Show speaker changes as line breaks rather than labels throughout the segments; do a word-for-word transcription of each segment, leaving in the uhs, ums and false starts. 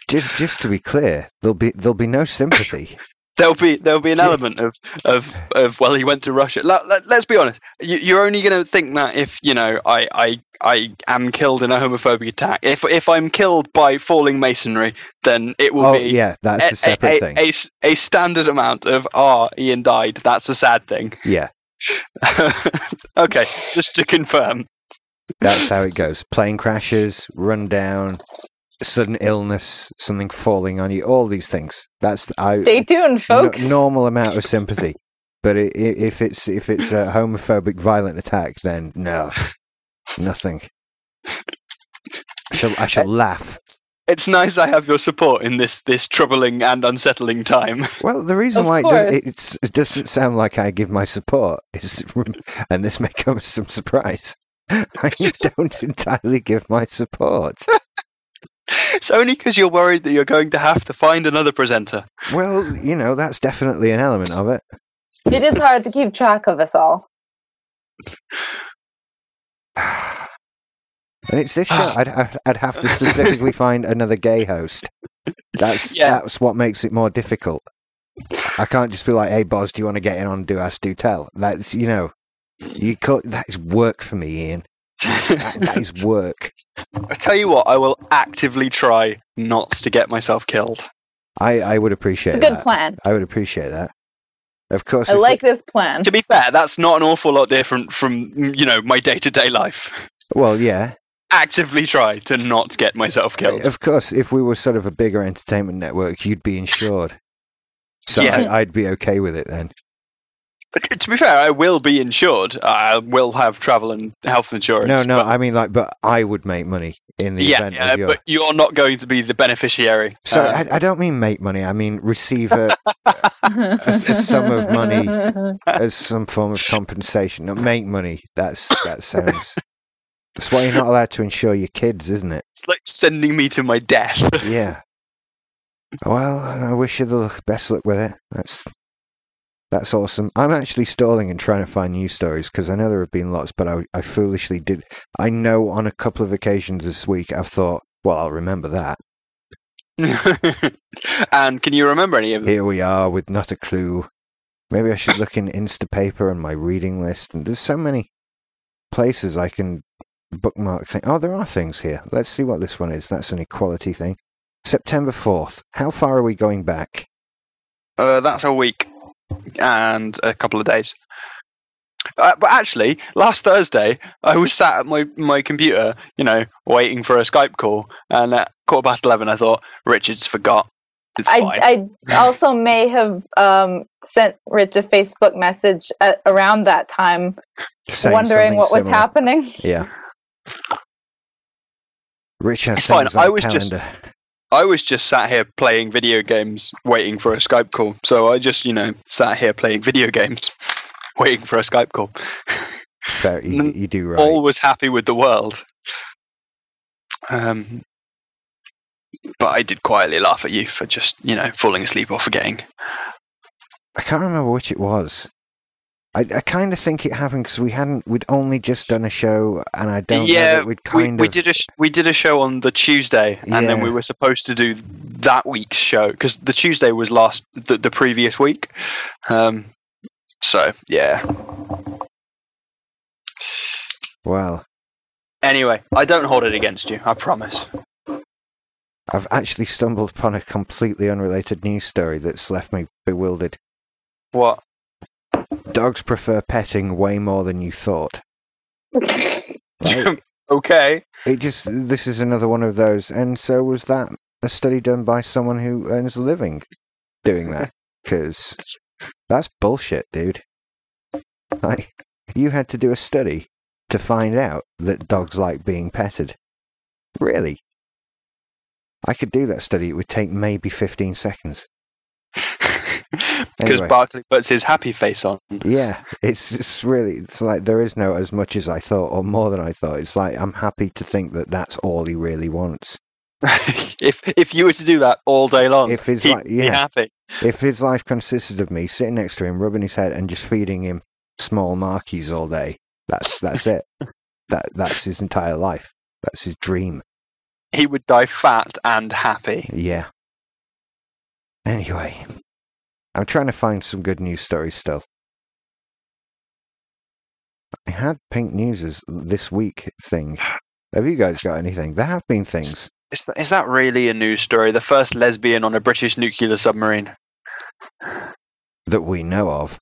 Just, just to be clear, there'll be there'll be no sympathy.
There'll be there'll be an element of of, of well, he went to Russia. Let, let, let's be honest. You, you're only going to think that if you know I, I I am killed in a homophobic attack. If if I'm killed by falling masonry, then it will
oh,
be
yeah, that's a, a separate
a,
thing.
A, a, a standard amount of ah, oh, Ian died. That's a sad thing.
Yeah.
Okay, just to confirm.
That's how it goes. Plane crashes, run down, sudden illness, something falling on you, all these things. That's I,
Stay tuned, folks.
No, normal amount of sympathy. But it, it, if it's if it's a homophobic violent attack, then no, nothing. I shall I shall laugh.
It's nice I have your support in this this troubling and unsettling time.
Well, the reason
Of
why it,
course.
does, it's, it doesn't sound like I give my support is, and this may come as some surprise, I don't entirely give my support.
It's only because you're worried that you're going to have to find another presenter.
Well, you know, that's definitely an element of it.
It is hard to keep track of us all.
And it's this show. I'd, I'd I'd have to specifically find another gay host. That's
Yeah.
that's what makes it more difficult. I can't just be like, "Hey, Boz, do you want to get in on Do Ask, Do Tell?" That's you know, you call, that is work for me, Ian. That, that is work.
I tell you what, I will actively try not to get myself killed.
I, I would appreciate
It's a good
that.
plan.
I would appreciate that. Of course.
I
if
like
we-
this plan.
To be fair, that's not an awful lot different from, you know, my day-to-day life.
Well, yeah.
Actively try to not get myself killed.
Of course, if we were sort of a bigger entertainment network, you'd be insured. So
Yeah.
I, I'd be okay with it then.
To be fair, I will be insured. I will have travel and health insurance.
No, no,
but-
I mean, like, but I would make money in the
yeah,
event
yeah
of your...
but you're not going to be the beneficiary.
So
Uh,
I, I don't mean make money. I mean receive a, a, a sum of money as some form of compensation. Not make money. That's that sounds. That's why you're not allowed to insure your kids, isn't it?
it's like sending me to my death.
Yeah. Well, I wish you the luck- best luck with it. That's that's awesome. I'm actually stalling and trying to find news stories because I know there have been lots, but I, I foolishly did. I know on a couple of occasions this week I've thought, well, I'll remember that.
And can you remember any of them?
Here we are with not a clue. Maybe I should look in Instapaper and my reading list. And there's so many places I can bookmark things. Oh, there are things here. Let's see what this one is. That's an equality thing. September fourth. How far are we going back?
Uh, that's a week and a couple of days. Uh, but actually, last Thursday, I was sat at my, my computer, you know, waiting for a Skype call. And at quarter past eleven, I thought, Richard's forgot. It's
I,
fine.
I also may have um, sent Rich a Facebook message at, around that time,
Saying
wondering
something
what was
similar.
happening.
Yeah. Rich has
It's fine.
things on
I
the
was just-
calendar.
I was just sat here playing video games, waiting for a Skype call. So I just, you know, sat here playing video games, waiting for a Skype call.
Fair, you, you do right.
All was happy with the world. Um, but I did quietly laugh at you for just, you know, falling asleep or forgetting.
I can't remember which it was. I, I kind of think it happened because we hadn't, we'd only just done a show, and I don't know
yeah,
that we'd
we,
kind
we
of.
did a sh- we did a show on the Tuesday, and then
Yeah.
we were supposed to do that week's show because the Tuesday was last the, the previous week. Um, so yeah.
Well,
Anyway, I don't hold it against you. I promise.
I've actually stumbled upon a completely unrelated news story that's left me bewildered.
What?
Dogs prefer petting way more than you thought. Right?
Okay.
It just, this is another one of those. And so was that a study done by someone who earns a living doing that? Because that's bullshit, dude. Like, you had to do a study to find out that dogs like being petted. Really? I could do that study. It would take maybe fifteen seconds.
Because
Anyway.
Barkley puts his happy face on.
Yeah, it's it's really, it's like there is no as much as I thought, or more than I thought. It's like I'm happy to think that that's all he really wants.
if if you were to do that all day long,
If it's
he'd
like-
be
yeah.
happy.
If his life consisted of me sitting next to him, rubbing his head, and just feeding him small markies all day, that's that's it. That that's his entire life. That's his dream.
he would die fat and happy.
Yeah. Anyway, I'm trying to find some good news stories still. I had Pink News' this week thing. Have you guys got anything? There have been things.
Is that, is that really a news story? The first lesbian on a British nuclear submarine?
That we know of.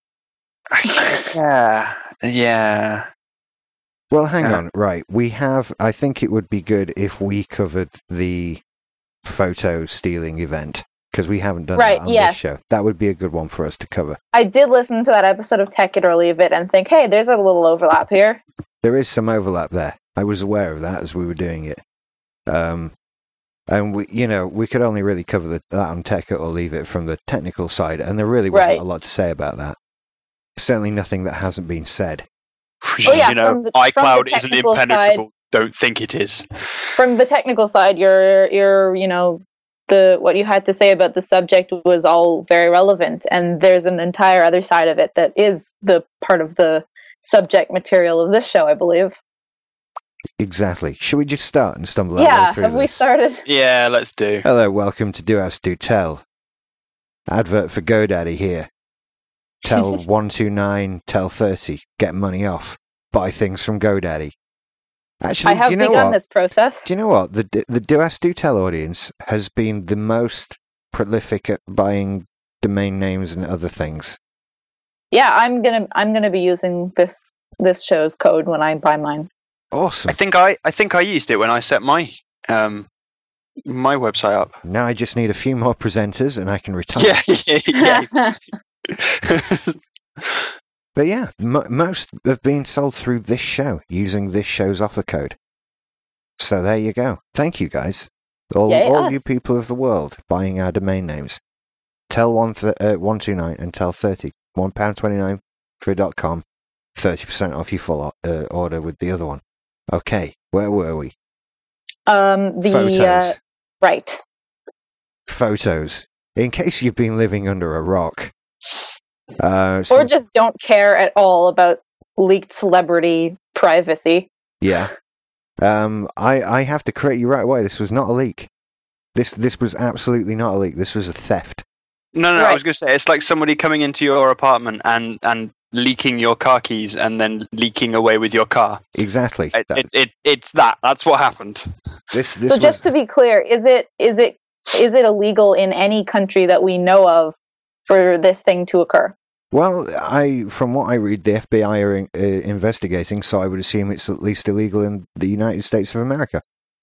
Yeah. Yeah.
Well, hang
Uh,
on. Right. We have... I think it would be good if we covered the photo stealing event, because we haven't done
Right,
that on
yes.
this show. That would be a good one for us to cover.
I did listen to that episode of Tech It or Leave It and think, hey, there's a little overlap here.
There is some overlap there. I was aware of that as we were doing it. Um, and, we, you know, we could only really cover the, that on Tech It or Leave It from the technical side, and there really wasn't
Right.
a lot to say about that. Certainly nothing that hasn't been said.
Oh, yeah,
you know,
from the- from
iCloud
the
isn't
technical
impenetrable. Don't think it is.
From the technical side, your your you know the what you had to say about the subject was all very relevant, and there's an entire other side of it that is the part of the subject material of this show, I believe.
Exactly. Should we just start and stumble our way
Yeah,
through
have we
this?
started?
Yeah, let's do.
Hello, welcome to Do As Do Tell. Advert for GoDaddy here. Tell one two nine, tell thirty, get money off, buy things from GoDaddy. Actually,
I have
do you know
begun
what?
this process.
Do you know what? The the Do As Do Tell audience has been the most prolific at buying domain names and other things.
Yeah, I'm gonna I'm gonna be using this this show's code when I buy mine.
Awesome.
I think I, I think I used it when I set my um my website up.
Now I just need a few more presenters and I can retire.
Yeah, yeah, yeah.
But yeah, m- most have been sold through this show using this show's offer code. So there you go. Thank you guys. All,
Yay,
all
us.
you people of the world buying our domain names. Tell one th- uh, one two nine and tell thirty. one pound twenty-nine for a .com. thirty percent off your full uh, order with the other one. Okay, where were we?
Um, the
Photos.
uh, right.
Photos. In case you've been living under a rock. Uh,
Or
some-
just don't care at all about leaked celebrity privacy.
Yeah. Um, I, I have to correct you right away. This was not a leak. This this was absolutely not a leak. This was a theft.
No, no, I
Right.
was going to say it's like somebody coming into your apartment and, and leaking your car keys and then leaking away with your car.
Exactly.
It,
That-
it, it, it's that. That's what happened.
this this
So
was,
just to be clear, is it is it is it illegal in any country that we know of for this thing to occur?
well, I from what I read, the F B I are in, uh, investigating, so I would assume it's at least illegal in the United States of America.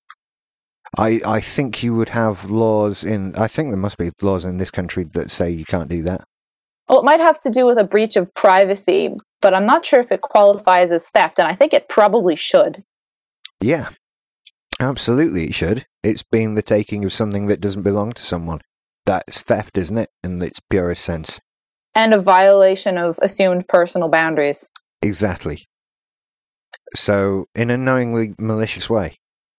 I I think you would have laws in. I think there must be laws in this country that say you can't do that.
Well, it might have to do with a breach of privacy, but I'm not sure if it qualifies as theft, and I think it probably should.
Yeah, absolutely, it should. It's being the taking of something that doesn't belong to someone. That's theft, isn't it? In its purest sense.
And a violation of assumed personal boundaries.
Exactly. So, in a knowingly malicious way.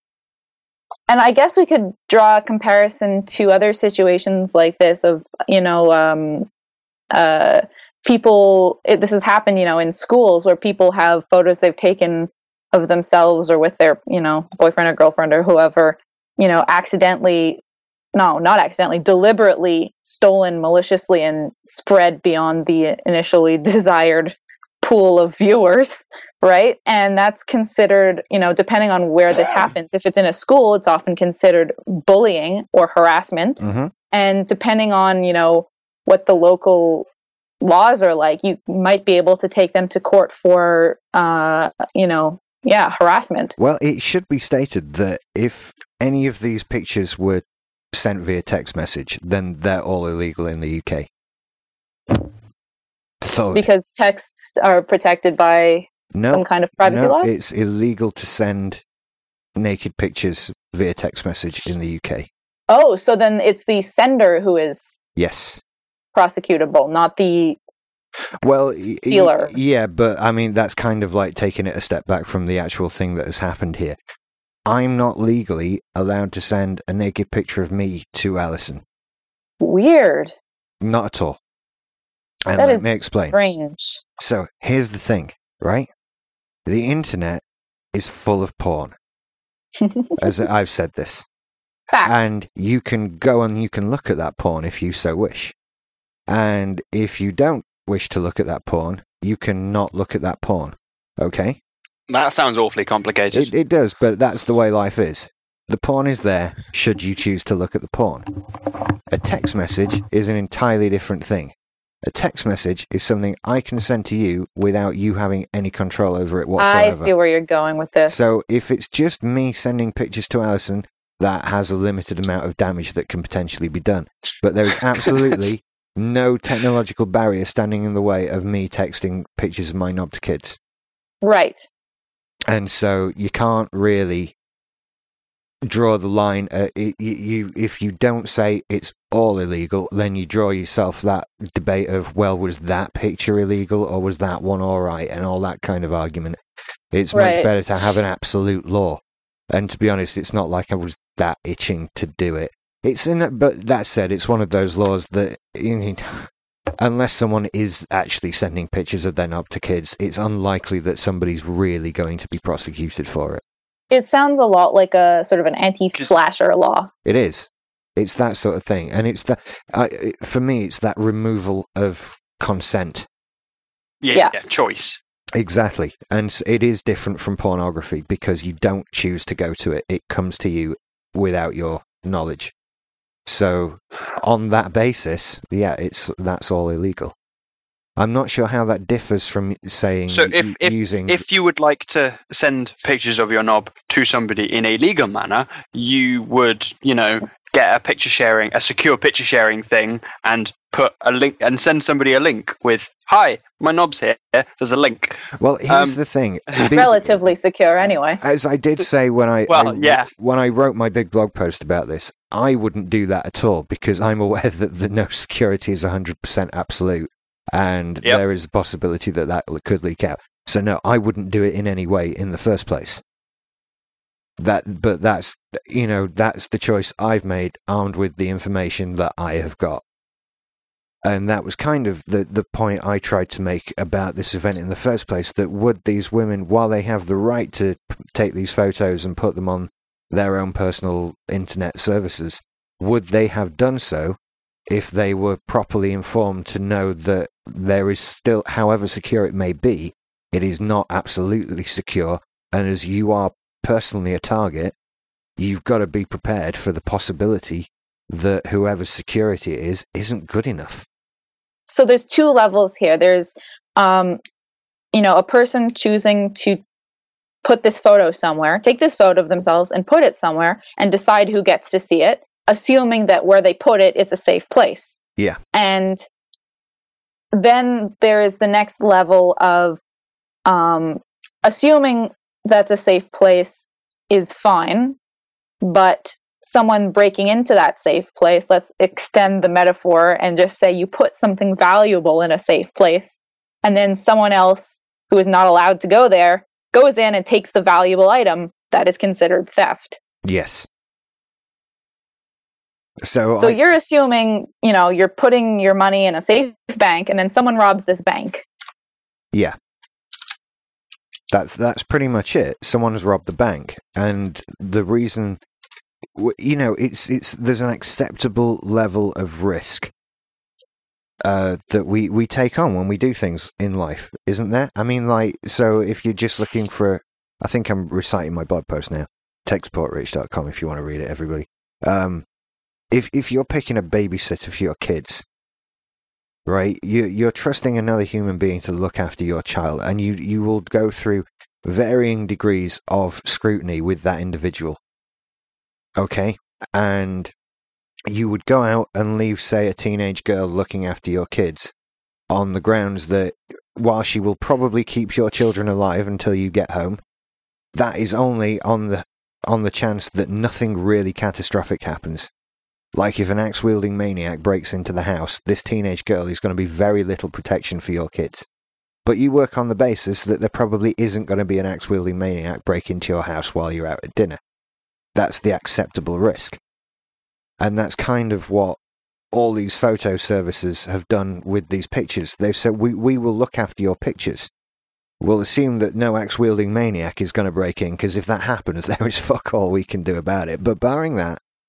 And I guess we could draw a comparison to other situations like this of, you know, um, uh, people, it, this has happened, you know, in schools where people have photos they've taken of themselves or with their, you know, boyfriend or girlfriend or whoever, you know, accidentally, no, not accidentally, deliberately stolen maliciously and spread beyond the initially desired pool of viewers, right? And that's considered, you know, depending on where this happens. If it's in a school, it's often considered bullying or harassment.
Mm-hmm.
And depending on, you know, what the local laws are like, you might be able to take them to court for, uh, you know, yeah, harassment.
Well, it should be stated that if any of these pictures were sent via text message, then they're all illegal in the U K. Thought.
Because texts are protected by
no,
some kind of privacy
no,
laws?
it's illegal to send naked pictures via text message in the U K.
Oh, so then it's the sender who is
Yes.
prosecutable, not the
Well, y- y-
Stealer.
yeah, but I mean, that's kind of like taking it a step back from the actual thing that has happened here. I'm not legally allowed to send a naked picture of me to Alison.
weird.
Not at all. And
That
let
is
me explain.
strange.
So, here's the thing, right? The internet is full of porn. As I've said this.
Fact.
And you can go and you can look at that porn if you so wish. And if you don't wish to look at that porn, you can not look at that porn. Okay?
That sounds awfully complicated.
It, it does, but that's the way life is. The porn is there should you choose to look at the porn. A text message is an entirely different thing. A text message is something I can send to you without you having any control over it whatsoever.
I see where you're going with this.
So if it's just me sending pictures to Alison, that has a limited amount of damage that can potentially be done. But there is absolutely no technological barrier standing in the way of me texting pictures of my knob to kids.
Right.
And so you can't really draw the line. Uh, you, you, if you don't say it's all illegal, then you draw yourself that debate of, well, was that picture illegal or was that one all right, and all that kind of argument. It's
Right.
much better to have an absolute law. And to be honest, it's not like I was that itching to do it. It's in, but that said, it's one of those laws that, you know, unless someone is actually sending pictures of their knob to kids, it's unlikely that somebody's really going to be prosecuted for it.
It sounds a lot like a sort of an anti-flasher law.
It is. It's that sort of thing. And it's that, uh, for me, it's that removal of consent.
Yeah,
Yeah.
yeah, choice.
Exactly. And s- it is different from pornography because you don't choose to go to it. It comes to you without your knowledge. So on that basis, yeah, it's that's all illegal. I'm not sure how that differs from saying
So if
u-
if,
using
if you would like to send pictures of your knob to somebody in a legal manner, you would, you know, get a picture sharing, a secure picture sharing thing, and put a link and send somebody a link with, "Hi, my knob's here. There's a link."
Well, here's
um,
the thing. The-
Relatively secure, anyway.
As I did say when I,
Well,
I-
yeah.
when I wrote my big blog post about this, I wouldn't do that at all because I'm aware that the no security is one hundred percent absolute, and
Yep.
there is a possibility that that could leak out. So no, I wouldn't do it in any way in the first place. That, but that's, you know, that's the choice I've made, armed with the information that I have got. And that was kind of the, the point I tried to make about this event in the first place, that would these women, while they have the right to p- take these photos and put them on their own personal internet services, would they have done so if they were properly informed to know that there is still, however secure it may be, it is not absolutely secure, and as you are personally a target, you've got to be prepared for the possibility that whoever's security it is isn't good enough.
So there's two levels here. There's, um, you know, a person choosing to put this photo somewhere, take this photo of themselves and put it somewhere and decide who gets to see it, assuming that where they put it is a safe place.
Yeah.
And then there is the next level of um, assuming that's a safe place is fine, but someone breaking into that safe place, let's extend the metaphor and just say you put something valuable in a safe place, and then someone else who is not allowed to go there goes in and takes the valuable item, that is considered theft.
Yes. So,
So
I,
you're assuming, you know, you're putting your money in a safe bank and then someone robs this bank.
yeah, that's that's pretty much it. Someone's robbed the bank, and the reason, w- you know, it's it's there's an acceptable level of risk uh, that we we take on when we do things in life, isn't there? I mean, like, so if you're just looking for, I think I'm reciting my blog post now, tech support rich dot com if you want to read it, everybody. Um, if if you're picking a babysitter for your kids, right, you you're trusting another human being to look after your child, and you you will go through varying degrees of scrutiny with that individual. Okay, and you would go out and leave, say, a teenage girl looking after your kids on the grounds that while she will probably keep your children alive until you get home, that is only on the on the chance that nothing really catastrophic happens. Like if an axe-wielding maniac breaks into the house, this teenage girl is going to be very little protection for your kids. But you work on the basis that there probably isn't going to be an axe-wielding maniac break into your house while you're out at dinner. That's the acceptable risk. And that's kind of what all these photo services have done with these pictures. They've said, we, we will look after your pictures. We'll assume that no axe-wielding maniac is going to break in, because if that happens, there is fuck all we can do about it. But barring that,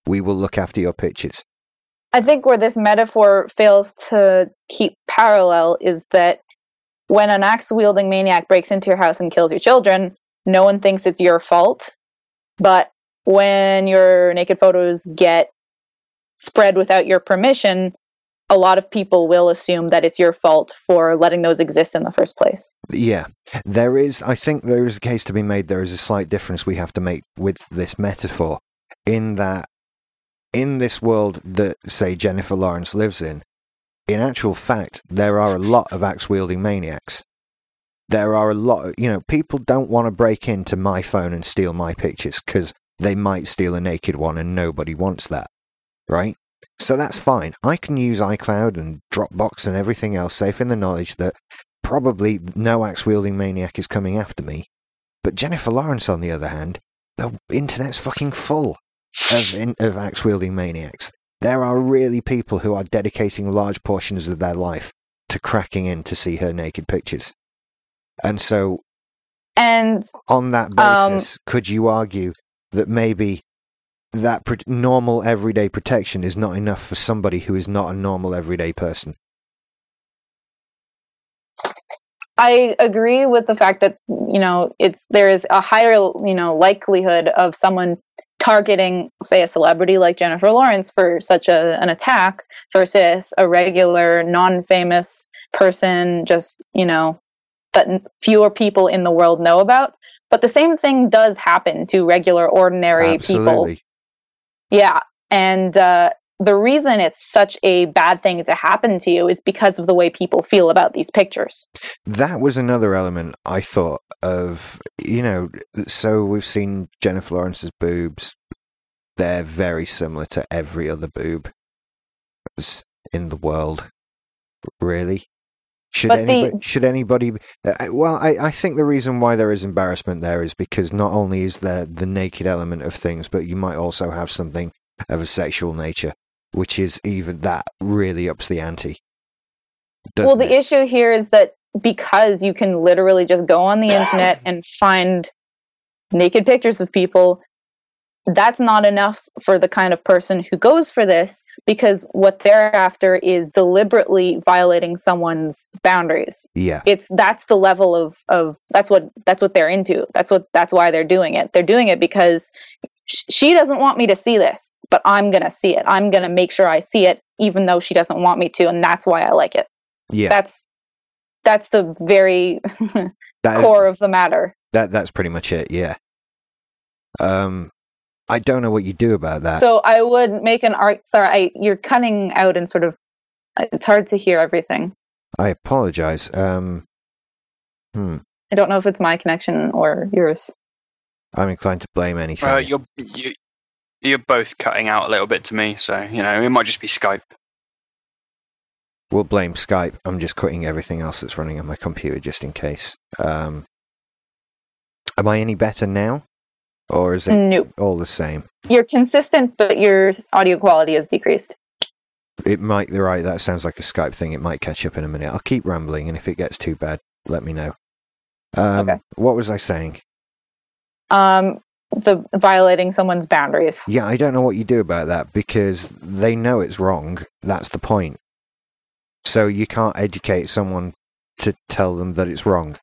We will look after your pictures.
I think where this metaphor fails to keep parallel is that when an axe-wielding maniac breaks into your house and kills your children, no one thinks it's your fault. But when your naked photos get spread without your permission, a lot of people will assume that it's your fault for letting those exist in the first place.
Yeah, there is, I think there is a case to be made. There is a slight difference we have to make with this metaphor, in that in this world that, say, Jennifer Lawrence lives in, in actual fact, there are a lot of axe-wielding maniacs. There are a lot of, you know, people don't want to break into my phone and steal my pictures because they might steal a naked one and nobody wants that, right? So that's fine. I can use iCloud and Dropbox and everything else, safe in the knowledge that probably no axe-wielding maniac is coming after me. But Jennifer Lawrence, on the other hand, the internet's fucking full of, in, of axe-wielding maniacs. There are really people who are dedicating large portions of their life to cracking in to see her naked pictures. And so,
and
on that basis, um, could you argue that maybe that pro- normal everyday protection is not enough for somebody who is not a normal everyday person?
I agree with the fact that, you know, it's there is a higher, you know, likelihood of someone targeting, say, a celebrity like Jennifer Lawrence for such a, an attack versus a regular, non-famous person, just, you know, that fewer people in the world know about. But the same thing does happen to regular, ordinary
Absolutely.
people. Yeah. And uh, the reason it's such a bad thing to happen to you is because of the way people feel about these pictures.
That was another element I thought of, you know, so we've seen Jennifer Lawrence's boobs. They're very similar to every other boob in the world. Really? Should
but
anybody,
the,
should anybody, uh, well, I, I think the reason why there is embarrassment there is because not only is there the naked element of things, but you might also have something of a sexual nature, which is even that really ups the ante.
Well, the
it?
issue here is that because you can literally just go on the internet and find naked pictures of people, that's not enough for the kind of person who goes for this, because what they're after is deliberately violating someone's boundaries.
Yeah.
It's that's the level of, of that's what that's what they're into. That's what that's why they're doing it. They're doing it because sh- she doesn't want me to see this, but I'm going to see it. I'm going to make sure I see it even though she doesn't want me to, and that's why I like it.
Yeah.
That's that's the very
that
core
is,
of the matter.
That that's pretty much it, yeah. Um I don't know what you do about that.
So I would make an art. Sorry, I, you're cutting out and sort of. It's hard to hear everything.
I apologize. Um, hmm.
I don't know if it's my connection or yours.
I'm inclined to blame anything.
Uh, you're you, you're both cutting out a little bit to me, so you know it might just be Skype.
We'll blame Skype. I'm just cutting everything else that's running on my computer just in case. Um, am I any better now? Or is it
nope.
all the same?
You're consistent, but your audio quality has decreased.
It might, you're right, that sounds like a Skype thing. It might catch up in a minute. I'll keep rambling, and if it gets too bad, let me know. Um,
okay.
What was I saying?
Um, the violating someone's boundaries.
Yeah, I don't know what you do about that, because they know it's wrong. That's the point. So you can't educate someone to tell them that it's wrong.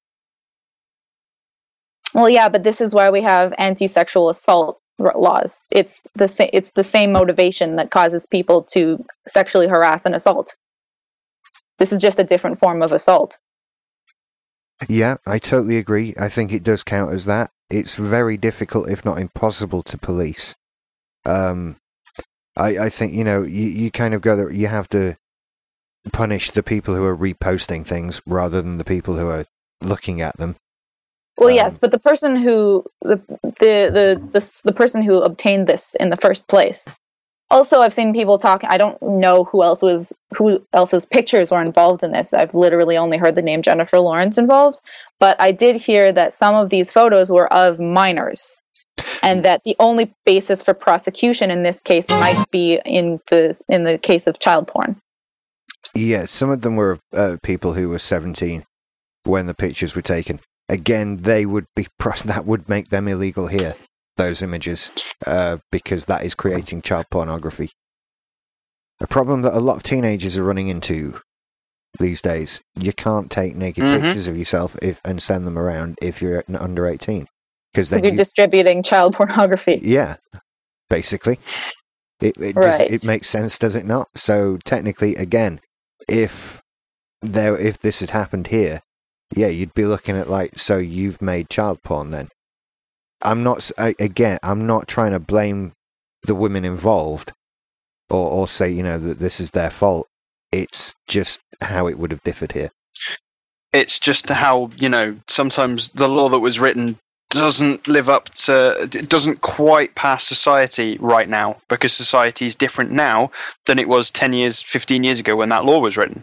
Well, yeah, but this is why we have anti-sexual assault r- laws. It's the sa- it's the same motivation that causes people to sexually harass and assault. This is just a different form of assault.
Yeah, I totally agree. I think it does count as that. It's very difficult, if not impossible, to police. Um, I, I think, you know, you, you kind of go there, you have to punish the people who are reposting things rather than the people who are looking at them.
Well,
um,
yes, but the person who the, the the the the person who obtained this in the first place. Also, I've seen people talk. I don't know who else was who else's pictures were involved in this. I've literally only heard the name Jennifer Lawrence involved, but I did hear that some of these photos were of minors, and that the only basis for prosecution in this case might be in the in the case of child porn.
Yeah, some of them were uh, people who were seventeen when the pictures were taken. Again, they would be that would make them illegal here. those images uh, because that is creating child pornography. A problem that a lot of teenagers are running into these days. You can't take naked
Mhm.
pictures of yourself if and send them around if you're under eighteen. Because
Because you're
you,
distributing child pornography.
yeah, basically. It it,
Right.
does, it makes sense, does it not? So technically, again, if there if this had happened here, yeah, you'd be looking at like, so you've made child porn then. I'm not, s- I, again, I'm not trying to blame the women involved or, or say, you know, that this is their fault. It's just how it would have differed here.
It's just how, you know, sometimes the law that was written doesn't live up to, it doesn't quite pass society right now, because society is different now than it was ten years, fifteen years ago when that law was written.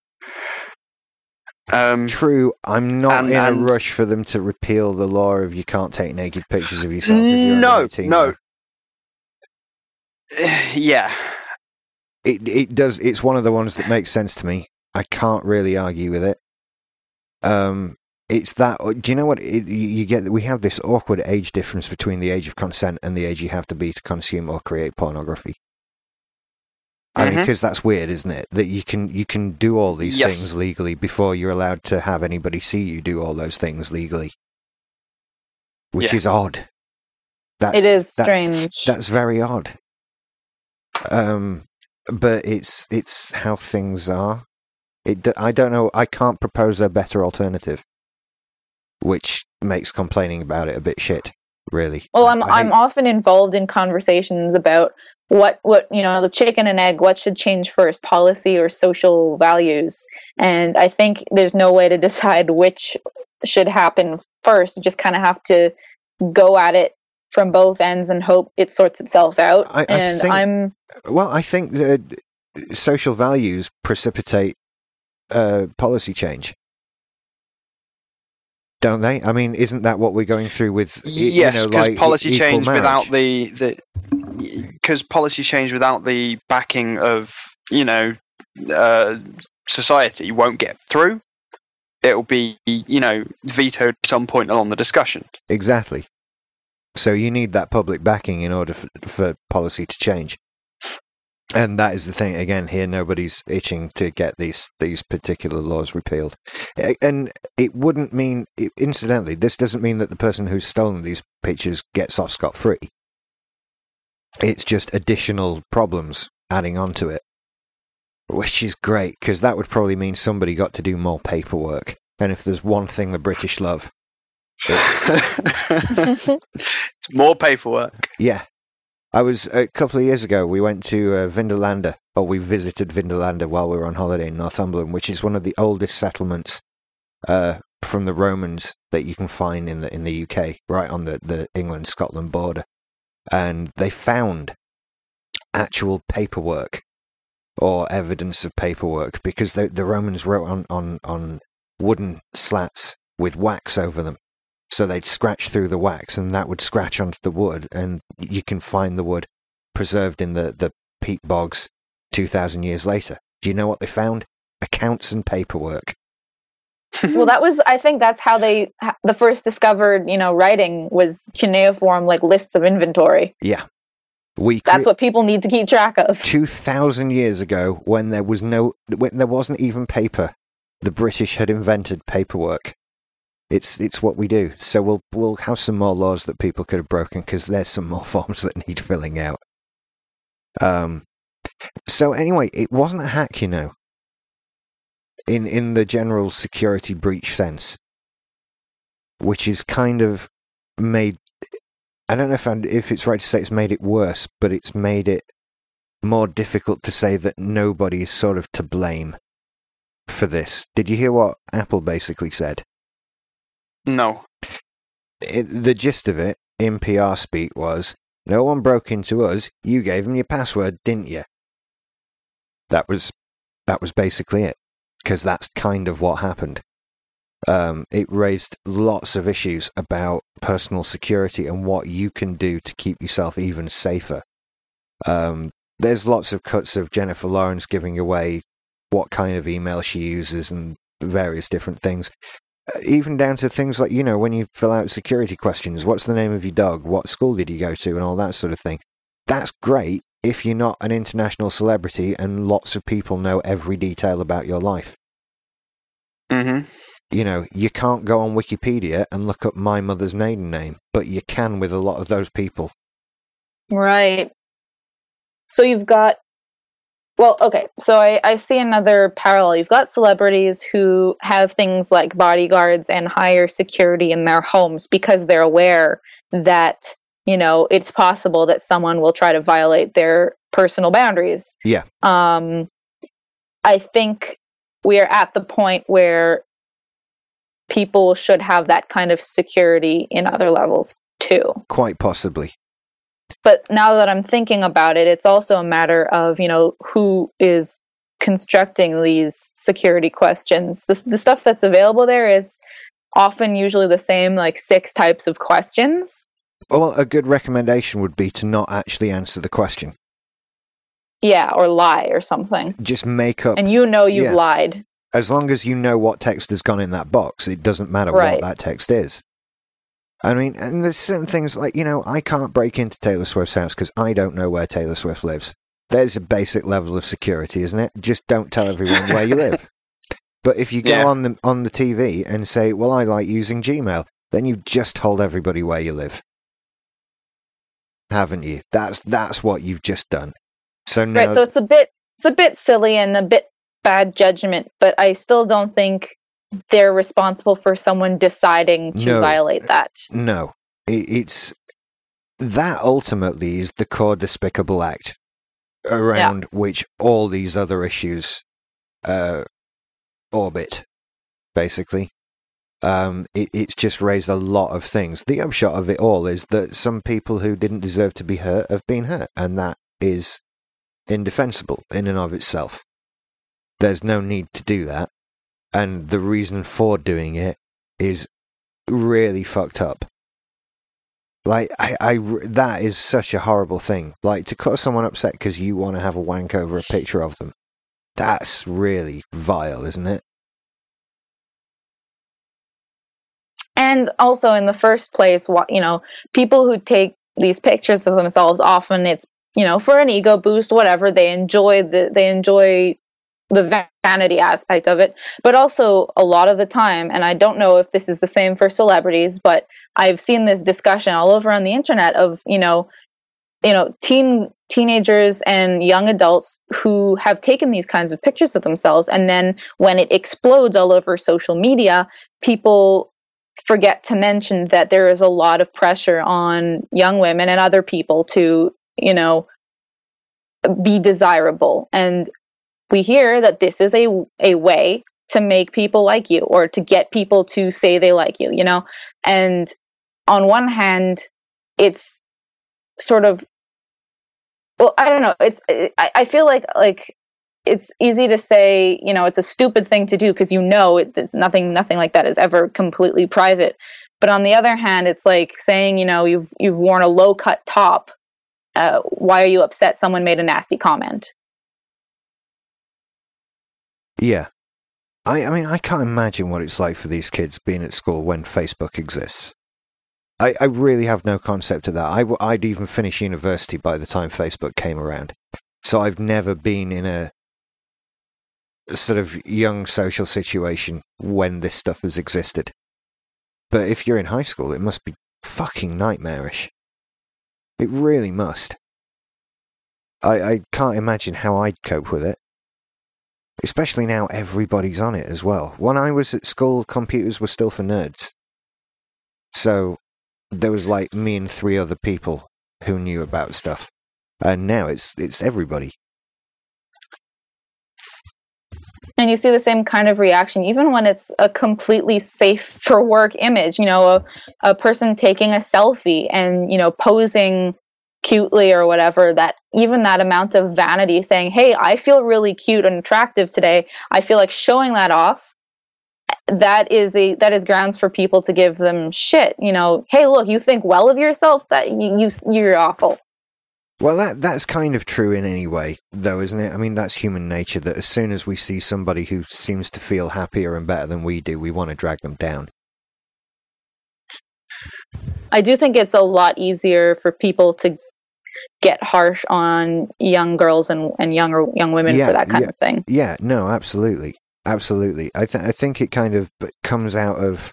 Um,
True, I'm not
and-
in a
and-
rush for them to repeal the law of you can't take naked pictures of yourself. If you're under
no,
eighteen,
no.
though.
Yeah.
It it does. It's one of the ones that makes sense to me. I can't really argue with it. Um, it's that. Do you know what it, you you get? We have this awkward age difference between the age of consent and the age you have to be to consume or create pornography. I mean,
Mhm.
because that's weird, isn't it? That you can you can do all these
Yes.
things legally before you're allowed to have anybody see you do all those things legally, which
Yeah.
is odd. That's,
It is
that's-
strange.
That's very odd. Um, but it's it's how things are. It d- I don't know. I can't propose a better alternative, which makes complaining about it a bit shit. Really.
Well,
I-
I'm
I
I'm
hate-
often involved in conversations about what what you know the chicken and egg. What should change first, policy or social values? And I think there's no way to decide which should happen first. You just kind of have to go at it from both ends and hope it sorts itself out.
I- I
and
think-
I'm
Well, I think that social values precipitate uh, policy change, don't they? I mean, isn't that what we're going through with? y-
Yes,
you know,
because
like,
policy
equal
change without
marriage?
the the because policy change without the backing of, you know, uh, society won't get through. It'll be, you know, vetoed at some point along the discussion.
Exactly. So you need that public backing in order for, for policy to change. And that is the thing. Again, here nobody's itching to get these these particular laws repealed. A- And it wouldn't mean, incidentally, this doesn't mean that the person who's stolen these pictures gets off scot-free. It's just additional problems adding on to it, which is great, because that would probably mean somebody got to do more paperwork. And if there's one thing the British love,
It's more paperwork.
yeah. I was, a couple of years ago, we went to uh, Vindolanda, or we visited Vindolanda while we were on holiday in Northumberland, which is one of the oldest settlements uh, from the Romans that you can find in the in the U K, right on the, the England-Scotland border. And they found actual paperwork, or evidence of paperwork, because the, the Romans wrote on, on, on wooden slats with wax over them. So they'd scratch through the wax, and that would scratch onto the wood, and you can find the wood preserved in the, the peat bogs two thousand years later. Do you know what they found? Accounts and paperwork.
well, that was I think that's how they ha- the first discovered you know writing was cuneiform, like lists of inventory.
Yeah. We
That's what people need to keep track of.
two thousand years ago, when there was no, when there wasn't even paper, the British had invented paperwork. It's it's what we do. So we'll we'll have some more laws that people could have broken, because there's some more forms that need filling out. Um. So anyway, it wasn't a hack, you know. In in the general security breach sense, which is kind of made. I don't know if I'm, if it's right to say it's made it worse, but it's made it more difficult to say that nobody is sort of to blame for this. Did you hear what Apple basically said?
No.
It, the gist of it, in P R speak, was, no one broke into us, you gave them your password, didn't you? That was, that was basically it, because that's kind of what happened. Um, it raised lots of issues about personal security and what you can do to keep yourself even safer. Um, there's lots of cuts of Jennifer Lawrence giving away what kind of email she uses and various different things. even down to things like, you know, when you fill out security questions, what's the name of your dog? What school did you go to? And all that sort of thing. That's great if you're not an international celebrity and lots of people know every detail about your life.
Mm-hmm.
You know, you can't go on Wikipedia and look up my mother's maiden name, but you can with a lot of those people.
Right. So you've got, well, okay, so I, I see another parallel. You've got celebrities who have things like bodyguards and higher security in their homes because they're aware that, you know, it's possible that someone will try to violate their personal boundaries.
Yeah.
Um, I think we are at the point where people should have that kind of security in other levels too.
Quite possibly.
But now that I'm thinking about it, it's also a matter of, you know, who is constructing these security questions. The, the stuff that's available there is often usually the same, like six types of questions.
Well, a good recommendation would be to not actually answer the question.
Yeah, or lie or something.
Just make up...
And you know you've
yeah.
lied.
As long as you know what text has gone in that box, it doesn't matter
right.
what that text is. I mean, and there's certain things like, you know, I can't break into Taylor Swift's house because I don't know where Taylor Swift lives. There's a basic level of security, isn't it? Just don't tell everyone where you live. But if you go
yeah.
on the on the T V and say, well, I like using Gmail, then you've just told everybody where you live. Haven't you? That's that's what you've just done. So now,
right, so it's a bit it's a bit silly and a bit bad judgment, but I still don't think they're responsible for someone deciding to
no,
violate that.
No. It, it's that ultimately is the core despicable act around yeah. which all these other issues uh, orbit, basically. Um, it, it's just raised a lot of things. The upshot of it all is that some people who didn't deserve to be hurt have been hurt, and that is indefensible in and of itself. There's no need to do that, and the reason for doing it is really fucked up. Like, I, I, that is such a horrible thing. Like, to cause someone upset because you want to have a wank over a picture of them, that's really vile, isn't it?
And also, in the first place, you know, people who take these pictures of themselves, often it's, you know, for an ego boost, whatever. They enjoy the they enjoy the vanity aspect of it, but also a lot of the time, and I don't know if this is the same for celebrities, but I've seen this discussion all over on the internet of, you know, you know, teen teenagers and young adults who have taken these kinds of pictures of themselves, and then when it explodes all over social media, people forget to mention that there is a lot of pressure on young women and other people to, you know, be desirable. And we hear that this is a a way to make people like you, or to get people to say they like you, you know? And on one hand, it's sort of, well, I don't know. It's, I, I feel like, like, it's easy to say, you know, it's a stupid thing to do because, you know, it, it's nothing, nothing like that is ever completely private. But on the other hand, it's like saying, you know, you've, you've worn a low cut top. Uh, why are you upset someone made a nasty comment?
Yeah. I, I mean, I can't imagine what it's like for these kids being at school when Facebook exists. I, I really have no concept of that. I, I'd even finished university by the time Facebook came around. So I've never been in a, a sort of young social situation when this stuff has existed. But if you're in high school, it must be fucking nightmarish. It really must. I, I can't imagine how I'd cope with it. Especially now everybody's on it as well. When I was at school, computers were still for nerds. So there was like me and three other people who knew about stuff. And now it's it's everybody.
And you see the same kind of reaction, even when it's a completely safe for work image. You know, a, a person taking a selfie and, you know, posing cutely or whatever, that even that amount of vanity, saying, hey, I feel really cute and attractive today, I feel like showing that off, that is a that is grounds for people to give them shit. You know, hey, look, you think well of yourself, that you, you you're awful.
Well, that that's kind of true in any way, though, isn't it? I mean, that's human nature, that as soon as we see somebody who seems to feel happier and better than we do, we want to drag them down.
I do think it's a lot easier for people to get harsh on young girls and, and younger young women
Yeah,
for that kind
yeah.
of thing.
Yeah, no, absolutely. Absolutely. I, th- I think it kind of b- comes out of...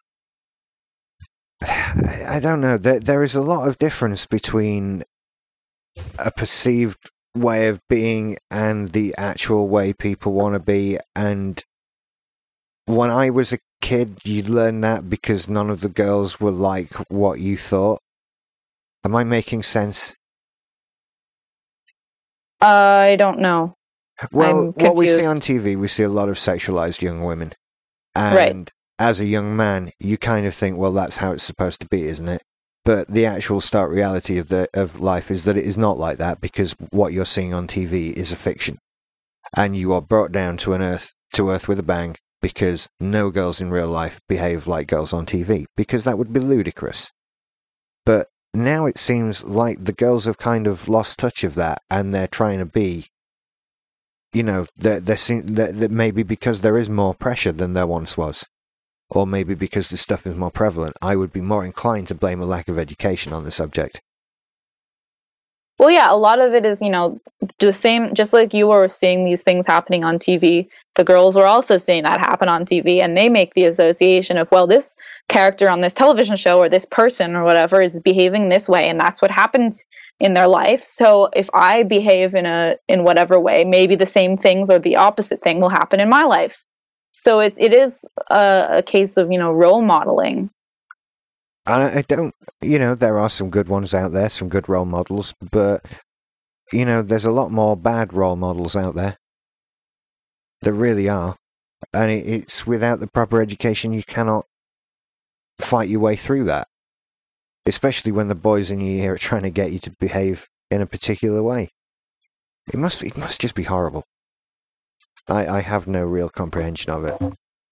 I don't know. There, there is a lot of difference between a perceived way of being and the actual way people want to be. And when I was a kid, you learn that because none of the girls were like what you thought. Am I making sense?
I don't know.
Well,
I'm
what we see
confused.
on T V, we see a lot of sexualized young women. And
Right.
as a young man, you kind of think, well, that's how it's supposed to be, isn't it? But the actual stark reality of the of life is that it is not like that, because what you're seeing on T V is a fiction. And you are brought down to an earth to earth with a bang, because no girls in real life behave like girls on T V, because that would be ludicrous. But now it seems like the girls have kind of lost touch of that, and they're trying to be, you know, they're, they're, seem, they're, they're maybe because there is more pressure than there once was. Or maybe because this stuff is more prevalent, I would be more inclined to blame a lack of education on the subject.
Well, yeah, a lot of it is, you know, the same, just like you were seeing these things happening on T V, the girls were also seeing that happen on T V, and they make the association of, well, this character on this television show or this person or whatever is behaving this way, and that's what happened in their life. So if I behave in a in whatever way, maybe the same things or the opposite thing will happen in my life. So it it is a, a case of, you know, role modeling.
And I, I don't, you know, there are some good ones out there, some good role models, but, you know, there's a lot more bad role models out there. There really are. And it, it's without the proper education, you cannot fight your way through that. Especially when the boys in your ear are trying to get you to behave in a particular way. It must be, it must just be horrible. I, I have no real comprehension of it.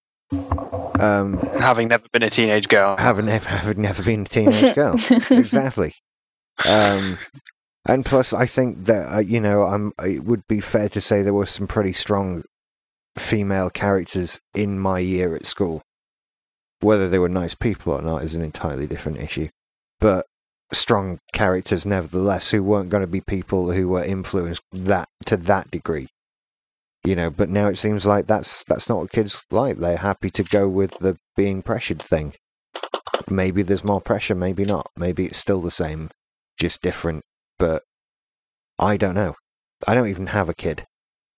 Um,
Having never been a teenage girl.
having never, having never been a teenage girl. Exactly. Um, and plus, I think that, uh, you know, I'm, it would be fair to say there were some pretty strong female characters in my year at school. Whether they were nice people or not is an entirely different issue. But strong characters, nevertheless, who weren't going to be people who were influenced that to that degree. You know, but now it seems like that's that's not what kids like. They're happy to go with the being pressured thing. Maybe there's more pressure, maybe not. Maybe it's still the same, just different. But I don't know. I don't even have a kid.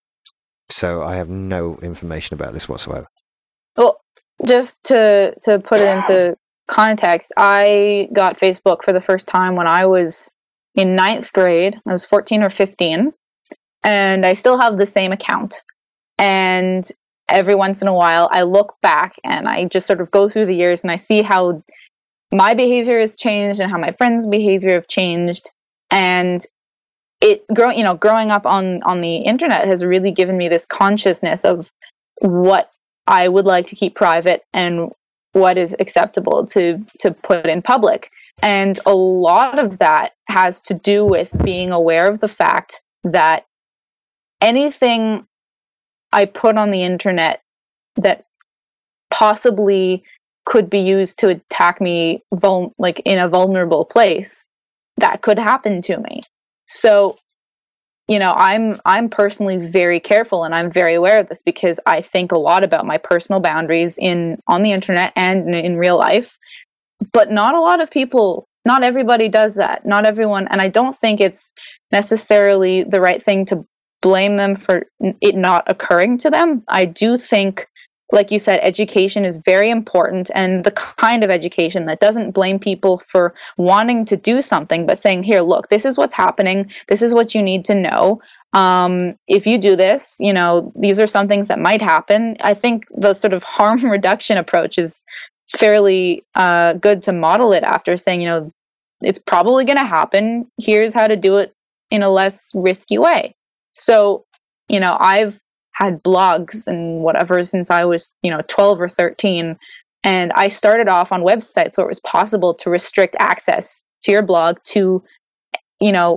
So I have no information about this whatsoever.
Well, just to to put it into context, I got Facebook for the first time when I was in ninth grade. I was fourteen or fifteen. And I still have the same account. And every once in a while, I look back and I just sort of go through the years and I see how my behavior has changed and how my friends' behavior have changed. And it, grow, you know, growing up on, on the internet has really given me this consciousness of what I would like to keep private and what is acceptable to, to put in public. And a lot of that has to do with being aware of the fact that anything I put on the internet that possibly could be used to attack me vul- like in a vulnerable place, that could happen to me. So, you know, I'm I'm personally very careful, and I'm very aware of this because I think a lot about my personal boundaries in on the internet and in, in real life. But not a lot of people, not everybody does that. Not everyone, and I don't think it's necessarily the right thing to blame them for it not occurring to them. I do think, like you said, education is very important, and the kind of education that doesn't blame people for wanting to do something, but saying, here, look, this is what's happening. This is what you need to know. Um, if you do this, you know, these are some things that might happen. I think the sort of harm reduction approach is fairly uh, good to model it after, saying, you know, it's probably going to happen. Here's how to do it in a less risky way. So, you know, I've had blogs and whatever since I was, you know, twelve or thirteen. And I started off on websites where it was possible to restrict access to your blog to, you know,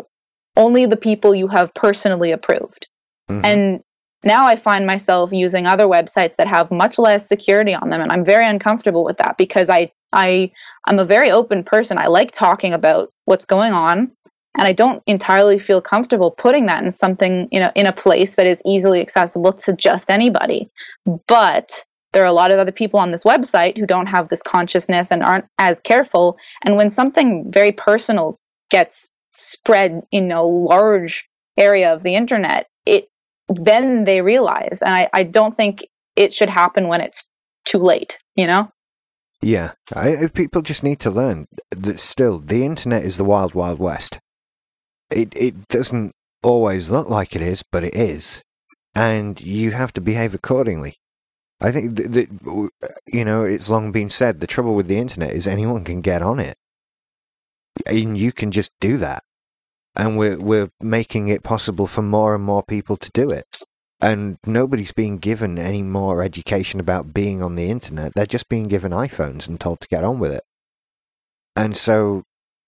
only the people you have personally approved. Mm-hmm. And now I find myself using other websites that have much less security on them, and I'm very uncomfortable with that because I, I, I'm a very open person. I like talking about what's going on, and I don't entirely feel comfortable putting that in something, you know, in a place that is easily accessible to just anybody. But there are a lot of other people on this website who don't have this consciousness and aren't as careful. And when something very personal gets spread in a large area of the internet, it then they realize. And I, I don't think it should happen when it's too late, you know?
Yeah. I, people just need to learn that still the internet is the wild, wild west. It it doesn't always look like it is, but it is. And you have to behave accordingly. I think that, that, you know, it's long been said, the trouble with the internet is anyone can get on it. And you can just do that. And we're, we're making it possible for more and more people to do it. And nobody's being given any more education about being on the internet. They're just being given iPhones and told to get on with it. And so,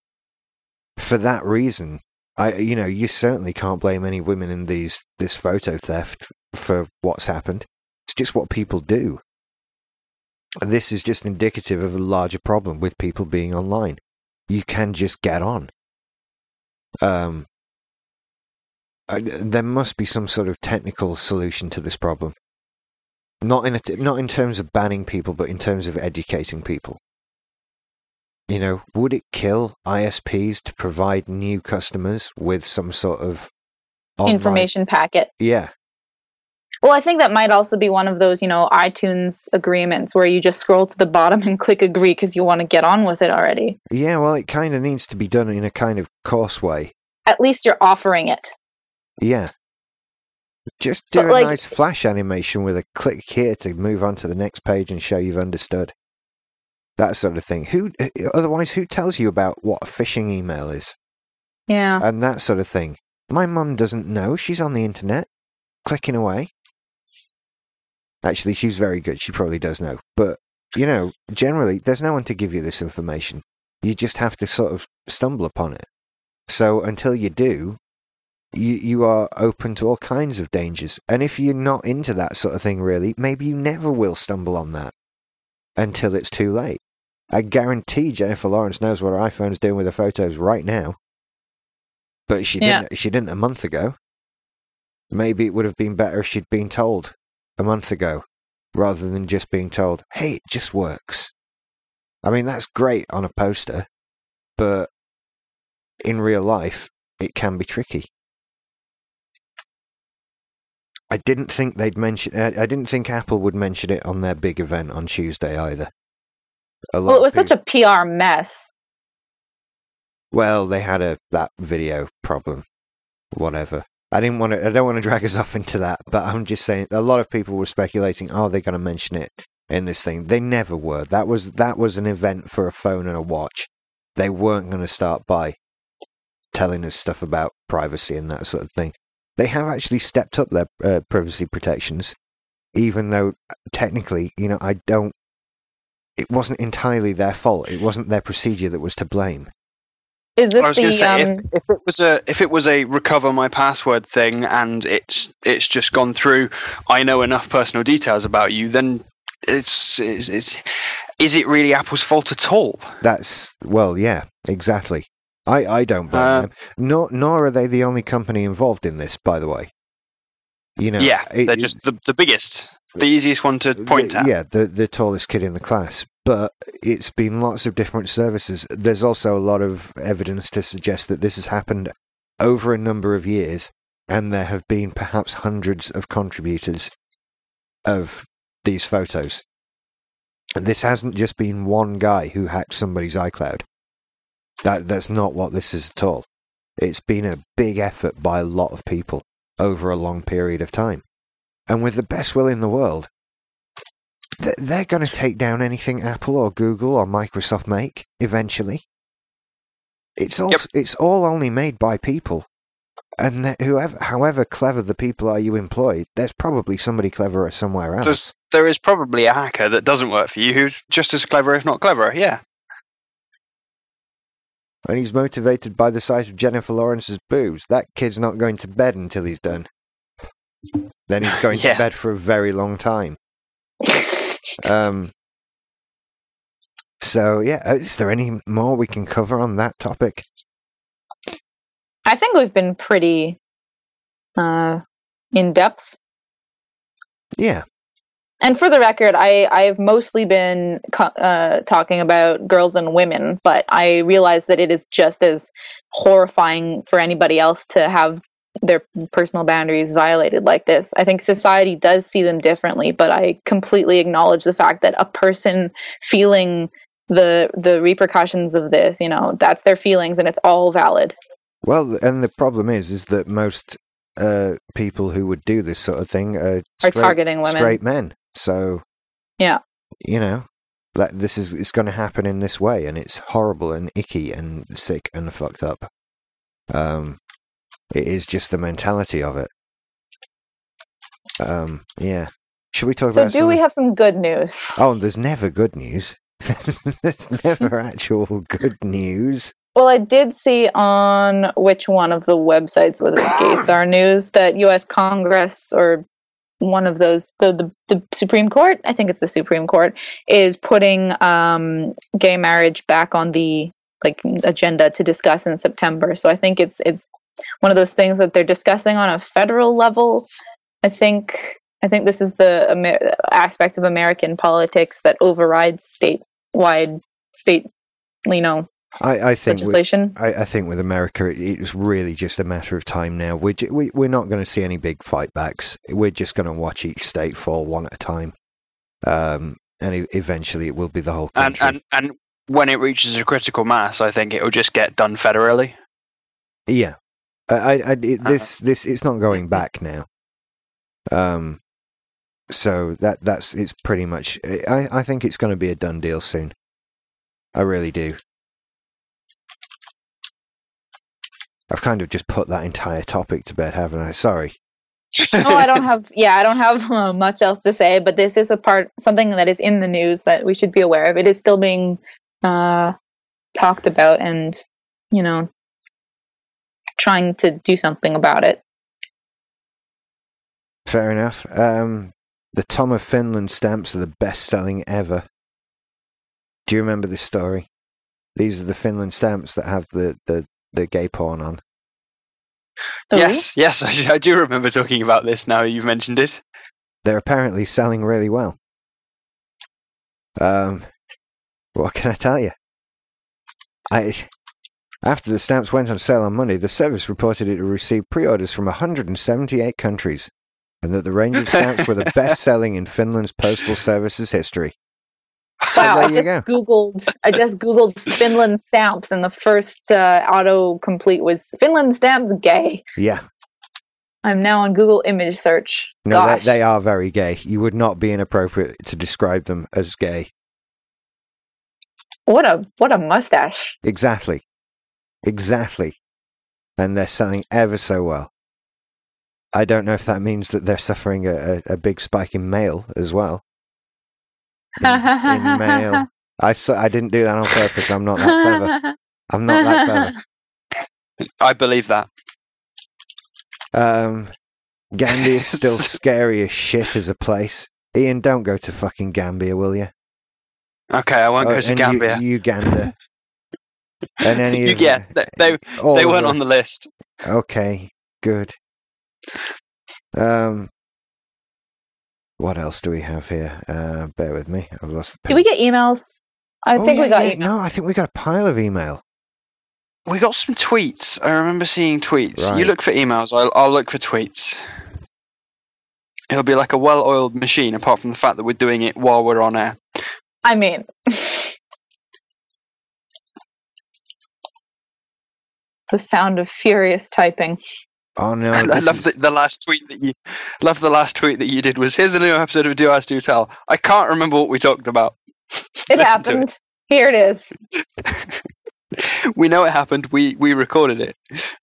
for that reason, I, you know, you certainly can't blame any women in these this photo theft for what's happened. It's just what people do. This is just indicative of a larger problem with people being online. You can just get on. Um, I, there must be some sort of technical solution to this problem. Not in a t- not in terms of banning people, but in terms of educating people. You know, would it kill I S Ps to provide new customers with some sort of online
information packet?
Yeah.
Well, I think that might also be one of those, you know, iTunes agreements where you just scroll to the bottom and click agree because you want to get on with it already.
Yeah, well, it kind of needs to be done in a kind of coarse way.
At least you're offering it.
Yeah. Just do
but,
a
like,
nice flash animation with a click here to move on to the next page and show you've understood. That sort of thing. Who? Otherwise, who tells you about what a phishing email is?
Yeah.
And that sort of thing. My mum doesn't know. She's on the internet, clicking away. Actually, she's very good. She probably does know. But, you know, generally, there's no one to give you this information. You just have to sort of stumble upon it. So until you do, you, you are open to all kinds of dangers. And if you're not into that sort of thing, really, maybe you never will stumble on that until it's too late. I guarantee Jennifer Lawrence knows what her iPhone's doing with her photos right now. But she
yeah.
didn't, she didn't a month ago. Maybe it would have been better if she'd been told a month ago, rather than just being told, hey, it just works. I mean, that's great on a poster, but in real life, it can be tricky. I didn't think they'd mention, I didn't think Apple would mention it on their big event on Tuesday either.
Well, it was such a P R mess.
Well, they had a that video problem, whatever. I didn't want to. I don't want to drag us off into that, but I'm just saying. A lot of people were speculating, "Oh, they're going to mention it in this thing." They never were. That was that was an event for a phone and a watch. They weren't going to start by telling us stuff about privacy and that sort of thing. They have actually stepped up their uh, privacy protections, even though technically, you know, I don't. It wasn't entirely their fault. It wasn't their procedure that was to blame.
Is this
I was
the?
going to say,
um...
if, if it was a if it was a recover my password thing, and it's it's just gone through, I know enough personal details about you, then it's it's, it's is it really Apple's fault at all?
That's well, yeah, exactly. I, I don't blame
uh,
them. Nor nor are they the only company involved in this, by the way. You know,
yeah,
it,
they're just the the biggest, the easiest one to point
the,
at.
Yeah, the the tallest kid in the class. But it's been lots of different services. There's also a lot of evidence to suggest that this has happened over a number of years, and there have been perhaps hundreds of contributors of these photos. And this hasn't just been one guy who hacked somebody's iCloud. That that's not what this is at all. It's been a big effort by a lot of people over a long period of time. And with the best will in the world, they're going to take down anything Apple or Google or Microsoft make eventually. It's all
yep.
it's all only made by people, and whoever, however clever the people are you employ, there's probably somebody cleverer somewhere else.
There's, there is probably a hacker that doesn't work for you who's just as clever, if not cleverer. Yeah.
And he's motivated by the sight of Jennifer Lawrence's boobs. That kid's not going to bed until he's done. Then he's going
Yeah.
to bed for a very long time. Um. So, yeah, is there any more we can cover on that topic?
I think we've been pretty uh, in depth.
Yeah.
And for the record, I, I've mostly been co- uh, talking about girls and women, but I realize that it is just as horrifying for anybody else to have their personal boundaries violated like this. I think society does see them differently, but I completely acknowledge the fact that a person feeling the the repercussions of this, you know, that's their feelings and it's all valid.
Well, and the problem is, is that most uh, people who would do this sort of thing are,
Are
straight,
targeting women.
straight men. So,
Yeah.
you know, that this is it's going to happen in this way, and it's horrible and icky and sick and fucked up. Um, it is just the mentality of it. Um, yeah. Should we talk
So
about?
do
some...
we have some good news?
Oh, there's never good news. There's never actual good news.
Well, I did see on which one of the websites was it, Gaystar News, that U S Congress or one of those, the, the the Supreme Court, I think it's the Supreme Court, is putting um, gay marriage back on the like agenda to discuss in September. So I think it's it's one of those things that they're discussing on a federal level. I think I think this is the Amer- aspect of American politics that overrides statewide state, you know,
I, I think.
legislation.
I, I think with America, it, it's really just a matter of time now. We're, ju- we, we're not going to see any big fightbacks. We're just going to watch each state fall one at a time. Um, and e- eventually it will be the whole
And,
country.
and and when it reaches a critical mass, I think it will just get done federally.
Yeah. I, I, I, it, this, this, it's not going back now. Um, so that, that's, it's pretty much, I, I think it's going to be a done deal soon. I really do. I've kind of just put that entire topic to bed, haven't I? Sorry.
Oh, I don't have. Yeah, I don't have uh, much else to say. But this is a part, something that is in the news that we should be aware of. It is still being uh, talked about, and you know, trying to do something about it.
Fair enough. Um, the Tom of Finland stamps are the best-selling ever. Do you remember this story? These are the Finland stamps that have the, the, the gay porn on.
Oh,
Yes, yes, I, I do remember talking about this now you've mentioned it.
They're apparently selling really well. Um, what can I tell you? I, after the stamps went on sale on Monday, the service reported it had received pre-orders from one hundred seventy-eight countries, and that the range of stamps were the best-selling in Finland's postal service's history.
Wow,
there
I
you
just googled. I just googled Finland stamps, and the first uh, autocomplete was Finland stamps gay.
Yeah.
I'm now on Google image search.
No, they,
Gosh.
they are very gay. You would not be inappropriate to describe them as gay.
What a what a mustache.
Exactly. Exactly. And they're selling ever so well. I don't know if that means that they're suffering a, a, a big spike in mail as well. In, in mail. I, su- I didn't do that on purpose. I'm not that clever. I'm not that clever.
I believe that.
Um, Gambia is still scary as shit as a place. Ian, don't go to fucking Gambia, will you?
Okay, I won't
Oh,
go to
and
Gambia.
U- Uganda. And any
You
of
get they they,
all
they
of
weren't
the-
on the list.
Okay, good. Um, what else do we have here? Uh, bear with me. I've lost the
Do we get emails? I
Oh,
think
yeah,
we got
yeah,
emails.
No, I think we got a pile of email.
We got some tweets. I remember seeing tweets.
Right.
You look for emails. I'll, I'll look for tweets. It'll be like a well-oiled machine, apart from the fact that we're doing it while we're on air.
I mean, the sound of furious typing.
Oh no!
I, I
this
love
is-
the, the last tweet that you. Love the last tweet that you did was here's a new episode of Do Ask Do Tell. I can't remember what we talked about.
It
Listen to
happened. Here it is.
We know it happened. We we recorded it.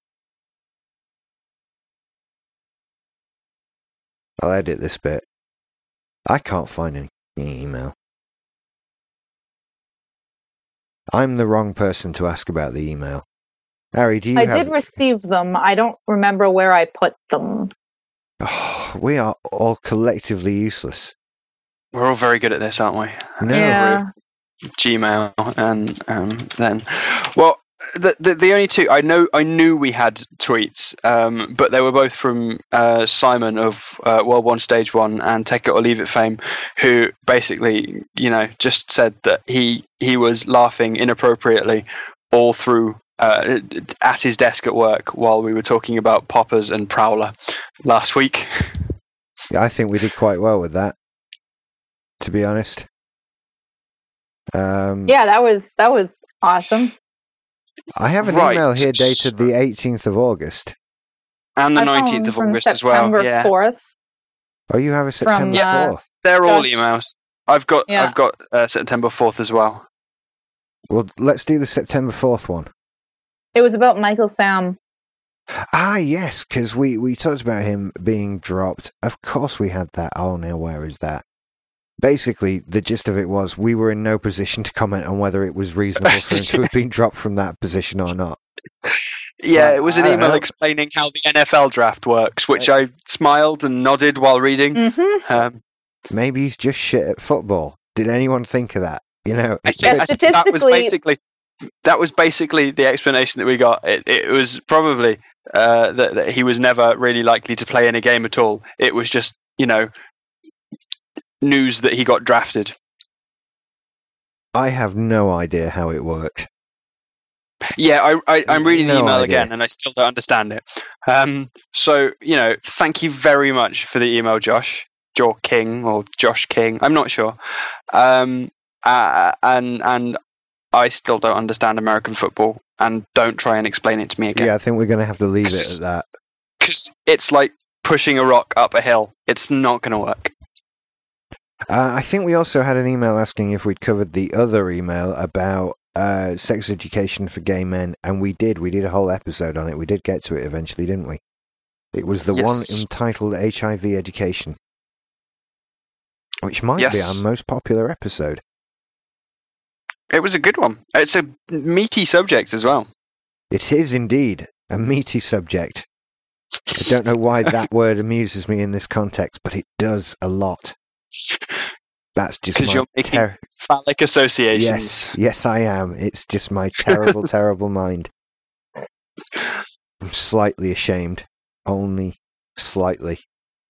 I'll edit this bit. I can't find any email. I'm the wrong person to ask about the email. Harry, do you
I
have...
did receive them. I don't remember where I put them.
Oh, we are all collectively useless.
We're all very good at this, aren't we?
No.
Yeah.
Gmail and um, then, well, the, the the only two I know I knew we had tweets, um, but they were both from uh, Simon of uh, World One Stage One and Take It or Leave It fame, who basically, you know, just said that he he was laughing inappropriately all through uh, at his desk at work while we were talking about Poppers and Prowler last week.
Yeah, I think we did quite well with that, to be honest. Um,
Yeah, that was that was awesome.
I have an
Right.
email here dated the eighteenth of August.
And the
I found
nineteenth of
from
August as well.
September
Yeah,
fourth.
Oh, you have a September
uh,
fourth.
they're all
Josh.
emails. I've got
Yeah.
I've got uh, September fourth as well.
Well, let's do the September fourth one.
It was about Michael Sam.
Ah, yes, because we, we talked about him being dropped. Of course we had that. Oh, now where is that? Basically, the gist of it was we were in no position to comment on whether it was reasonable for him to have been dropped from that position or not.
Yeah,
So,
it was an
I don't
email
know.
explaining how the N F L draft works, which I smiled and nodded while reading.
Mm-hmm.
Um,
Maybe he's just shit at football. Did anyone think of that? You know,
I
it's
think,
Yeah,
I think that was
statistically-
basically that was basically the explanation that we got. It, it was probably uh, that, that he was never really likely to play in a game at all. It was just, you know, news that he got drafted.
I have no idea how it worked.
Yeah, I, I, I'm reading the
No
email
idea.
again, and I still don't understand it. Um, so, you know, thank you very much for the email, Josh. Joe King or Josh King. I'm not sure. Um, uh, and and I still don't understand American football, and don't try and explain it to me again.
Yeah, I think we're going to have to leave it
Because
at that.
Because it's like pushing a rock up a hill. It's not going to work.
Uh, I think we also had an email asking if we'd covered the other email about uh, sex education for gay men, and we did. We did a whole episode on it. We did get to it eventually, didn't we? It was the
Yes.
one entitled H I V Education, which might be
Yes.
our most popular episode.
It was a good one. It's a meaty subject as well.
It is indeed a meaty subject. I don't know why that word amuses me in this context, but it does a lot. That's just
Because
my
you're making
ter-
phallic associations.
Yes, yes, I am. It's just my terrible, terrible mind. I'm slightly ashamed. Only slightly.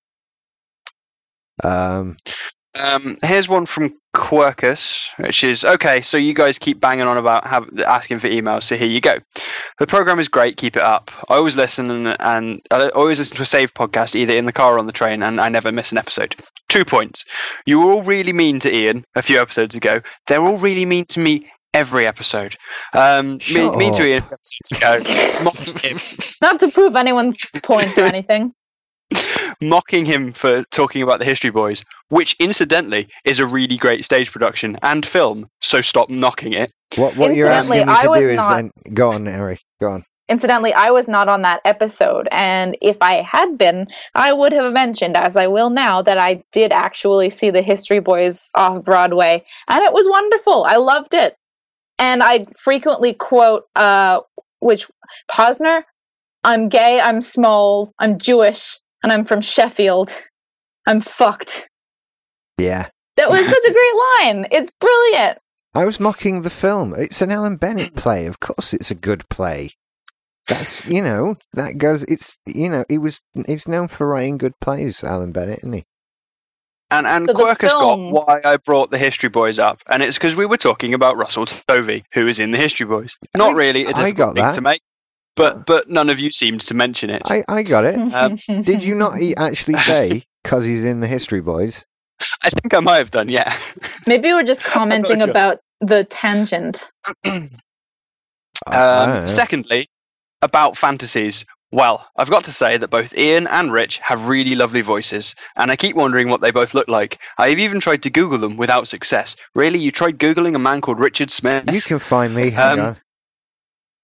Um,
Um, here's one from Quirkus, which is okay. So you guys keep banging on about have, asking for emails, so here you go. The program is great. Keep it up. I always listen and, and I always listen to a saved podcast either in the car or on the train, and I never miss an episode. Two points. You were all really mean to Ian a few episodes ago. They're all really mean to me every episode. Um, mean,
Shut
mean to
up.
Ian episodes ago. Mocking him,
Not to prove anyone's point or anything.
mocking him for talking about the History Boys, which incidentally is a really great stage production and film. So stop knocking it.
what what you're asking me
Incidentally, I
to
was
do is
not-
then go on, Harry. Go on.
Incidentally, I was not on that episode, and if I had been, I would have mentioned, as I will now, that I did actually see the History Boys off Broadway, and it was wonderful. I loved it. And I frequently quote, uh, which, Posner? I'm gay, I'm small, I'm Jewish, and I'm from Sheffield. I'm fucked.
Yeah.
That was such a great line. It's brilliant.
I was mocking the film. It's an Alan Bennett play. Of course it's a good play. That's, you know, that goes, it's, you know, he was, he's known for writing good plays, Alan Bennett, isn't he?
And and
So the
Quirkus got
film-
why I brought the History Boys up, and it's because we were talking about Russell Tovey, who is in the History Boys. Not
I-
really a
I
difficult
got
thing
that.
to make, but but none of you seemed to mention it.
I, I got it.
Um,
Did you not e- actually say, because he's in the History Boys?
I think I might have done, yeah.
Maybe we're just commenting
sure.
about the tangent.
I- I don't know.
Um, secondly, about fantasies. Well, I've got to say that both Ian and Rich have really lovely voices, and I keep wondering what they both look like. I've even tried to Google them without success. Really, you tried Googling a man called Richard Smith?
You can find me, hang
Um,
on.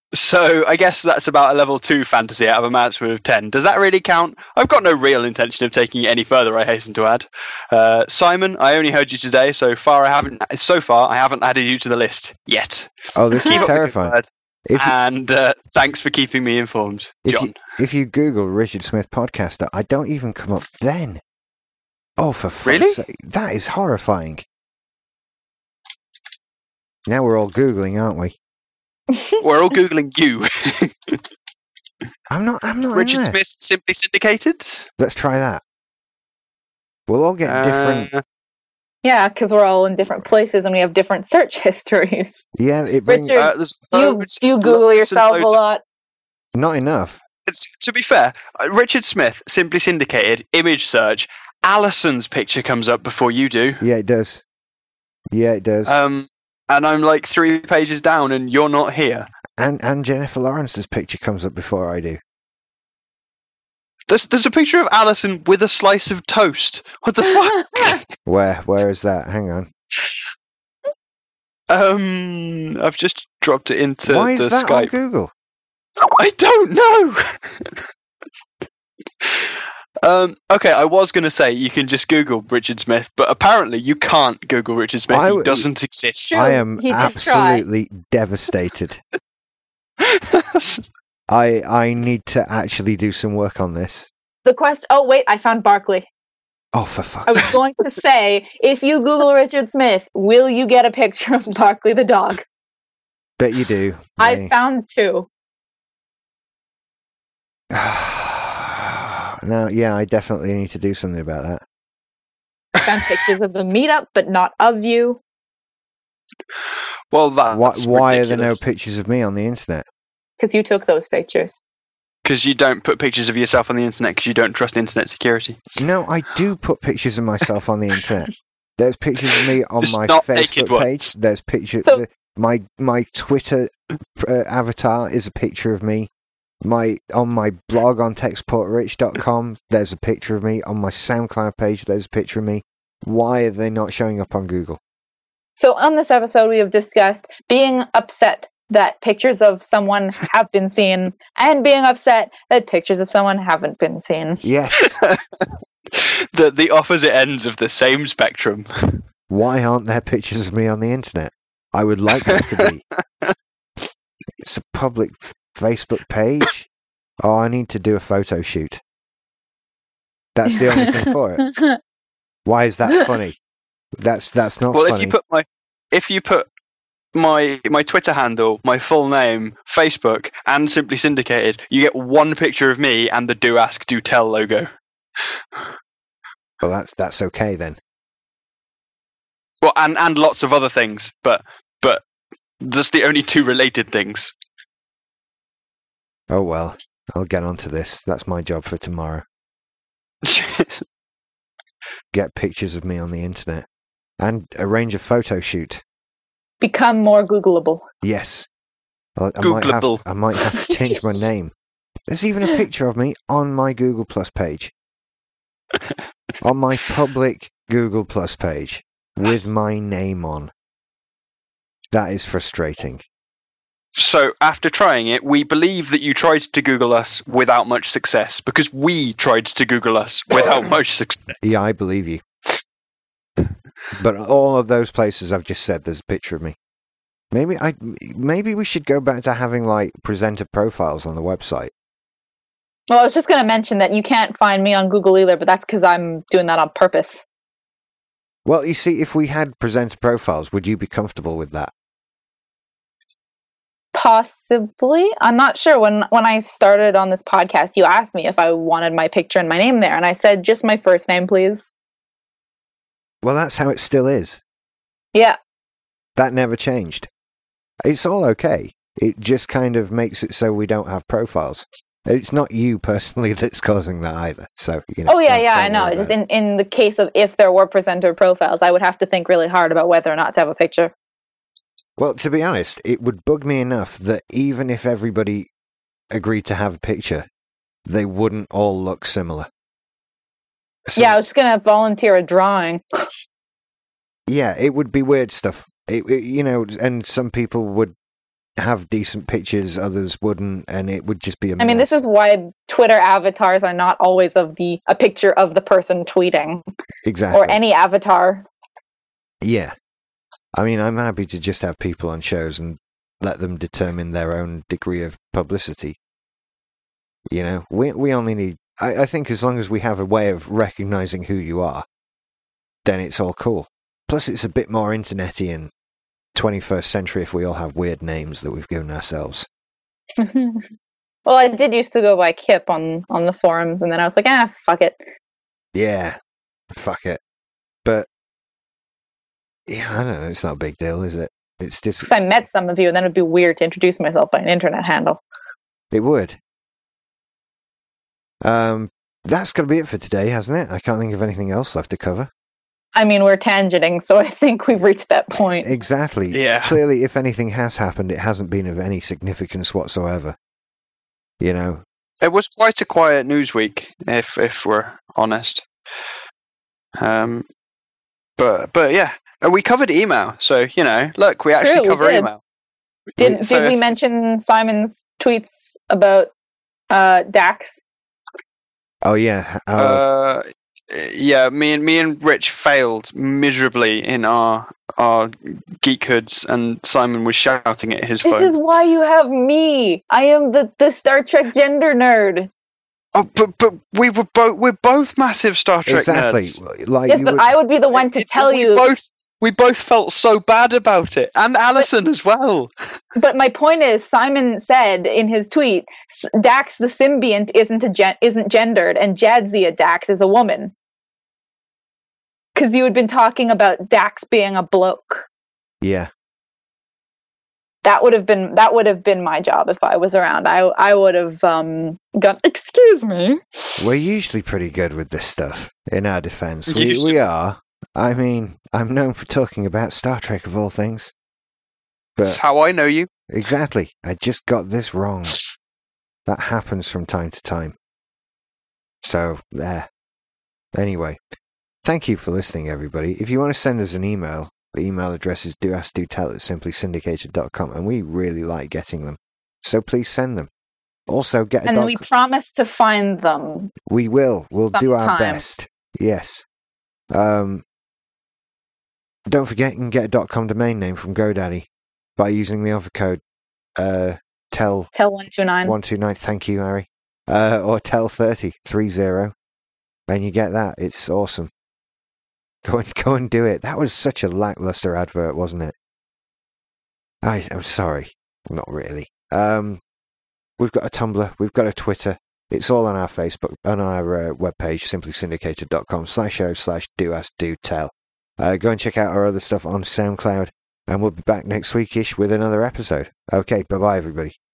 So I guess that's about a level two fantasy out of a maximum of ten. Does that really count? I've got no real intention of taking it any further, I hasten to add. Uh, Simon, I only heard you today, so far I haven't so far I haven't added you to the list yet.
Oh, this is
Keep up the good
terrifying.
word.
If you,
And uh, thanks for keeping me informed,
if
John.
you, if you Google Richard Smith podcaster, I don't even come up then. Oh, for fuck's
Really?
sake. That is horrifying. Now we're all Googling, aren't we?
We're all Googling you.
I'm not, I'm not in
Richard
there.
Smith Simply Syndicated?
Let's try that. We'll all get different...
Uh,
Yeah, because we're all in different places and we have different search histories.
Yeah, it brings...
Richard,
uh, there's
Do you,
loads-
do you Google
loads and
yourself a
loads of-
lot?
Not enough.
It's, to be fair, uh, Richard Smith Simply Syndicated, image search, Alison's picture comes up before you do.
Yeah, it does. Yeah, it does.
Um, and I'm like three pages down and you're not here.
and and Jennifer Lawrence's picture comes up before I do.
There's, there's a picture of Alison with a slice of toast. What the fuck?
Where? Where is that? Hang on.
um, I've just dropped it into
Why is
the
that on
Skype.
Google?
I don't know. um, okay, I was going to say you can just Google Richard Smith, but apparently you can't Google Richard Smith.
I
he
w-
doesn't exist.
True.
I am
He did try.
absolutely devastated. I I need to actually do some work on this.
The quest. Oh wait, I found Barkley.
Oh, for fuck's
I was
sake.
going to say, if you Google Richard Smith, will you get a picture of Barkley the dog?
Bet you do.
I
Yeah.
found two.
No, yeah, I definitely need to do something about that.
I found pictures of the meetup, but not of you.
Well, that's
Why, why are there no
ridiculous.
pictures of me on the internet?
Because you took those pictures.
Because you don't put pictures of yourself on the internet because you don't trust internet security.
No, I do put pictures of myself on the internet. There's pictures of me on
Just
my
not naked
Facebook page.
ones.
There's pictures.
So-
the, my my Twitter uh, avatar is a picture of me. My on my blog on textport rich dot com, there's a picture of me. On my SoundCloud page, there's a picture of me. Why are they not showing up on Google?
So on this episode, we have discussed being upset that pictures of someone have been seen and being upset that pictures of someone haven't been seen.
Yes.
the the opposite ends of the same spectrum.
Why aren't there pictures of me on the internet? I would like there to be. It's a public f- Facebook page. Oh, I need to do a photo shoot. That's the only thing for it. Why is that funny? That's that's not
Well,
funny.
if you put my if you put my my Twitter handle, my full name, Facebook, and Simply Syndicated, you get one picture of me and the Do Ask Do Tell logo.
Well, that's that's okay then.
Well, and and lots of other things, but but that's the only two related things.
Oh well, I'll get onto this. That's my job for tomorrow. Get pictures of me on the internet and arrange a photo shoot.
Become more Googleable.
Yes, I, I might have.
Googleable.
I might have to change my name. There's even a picture of me on my Google Plus page, on my public Google Plus page, with my name on. That is frustrating.
So, after trying it, we believe that you tried to Google us without much success because we tried to Google us without much success.
Yeah, I believe you. But all of those places I've just said, there's a picture of me. Maybe I, maybe we should go back to having like presenter profiles on the website.
Well, I was just going to mention that you can't find me on Google either, but that's because I'm doing that on purpose.
Well, you see, if we had presenter profiles, would you be comfortable with that?
Possibly. I'm not sure. When when I started on this podcast, you asked me if I wanted my picture and my name there, and I said just my first name, please.
Well, that's how it still is.
Yeah.
That never changed. It's all okay. It just kind of makes it so we don't have profiles. It's not you personally that's causing that either. So, you know.
Oh yeah,
don't-
yeah,
don't
I know.
worry
Just
about it.
in in the case of if there were presenter profiles, I would have to think really hard about whether or not to have a picture.
Well, to be honest, it would bug me enough that even if everybody agreed to have a picture, they wouldn't all look similar. So,
Yeah, I was just gonna volunteer a drawing.
yeah, it would be weird stuff. It, it- you know, and some people would have decent pictures, others wouldn't, and it would just be a mess.
I mean, this is why Twitter avatars are not always of the a picture of the person tweeting.
Exactly.
Or any avatar.
Yeah. I mean, I'm happy to just have people on shows and let them determine their own degree of publicity. You know, we we only need... I, I think as long as we have a way of recognizing who you are, then it's all cool. Plus, it's a bit more internety and twenty-first century if we all have weird names that we've given ourselves.
Well, I did used to go by Kip on, on the forums, and then I was like, ah, fuck it.
Yeah, fuck it. But, yeah, I don't know, it's not a big deal, is it? It's just...
Because I met some of you, and then it'd be weird to introduce myself by an internet handle.
It would. Um, that's going to be it for today, hasn't it? I can't think of anything else left to cover.
I mean, we're tangenting, so I think we've reached that point.
Exactly.
Yeah.
Clearly, if anything has happened, it hasn't been of any significance whatsoever. You know?
It was quite a quiet news week, if if we're honest. Um, but but yeah, and we covered email, so you know, look, we actually
True, we
cover
did.
email.
Did
So
did we
if-
mention Simon's tweets about uh, Dax?
Oh, yeah. Uh,
Uh, yeah, me and me and Rich failed miserably in our our geekhoods, and Simon was shouting at his
This
phone.
is why you have me. I am the, the Star Trek gender nerd.
Oh, but but we were both we're both massive Star Trek
exactly.
nerds.
Like
Yes,
you
but
were-
I would be the one to
It-
tell
we
you.
Both, we both felt so bad about it, and Alison as well.
But my point is, Simon said in his tweet, "S- Dax the symbiont isn't a gen- isn't gendered, and Jadzia Dax is a woman." Because you had been talking about Dax being a bloke.
Yeah.
That would have been that would have been my job if I was around. I I would have um gone. Excuse me.
We're usually pretty good with this stuff, in our defense. We,
Usually.
we are. I mean, I'm known for talking about Star Trek of all things.
That's
But
how I know you.
exactly, I just got this wrong. That happens from time to time. So, there. Anyway, thank you for listening, everybody. If you want to send us an email, the email address is doaskdotell at simply syndicated dot com, and we really like getting them. So please send them. Also, get a
And
doc-
we promise to find them.
We will. We'll do our
sometime.
best. Yes. Um, don't forget you can get a .com domain name from GoDaddy by using the offer code uh, tell
Tell one two nine.
one two nine. Thank you, Harry. Uh, or tell thirty three zero, and you get that. It's awesome. Go and go and do it. That was such a lackluster advert, wasn't it? I I'm sorry, not really. Um, we've got a Tumblr. We've got a Twitter. It's all on our Facebook, on our uh, webpage, simply syndicated dot com slash o slash do as do tell. Uh, go and check out our other stuff on SoundCloud, and we'll be back next weekish with another episode. Okay, bye bye, everybody.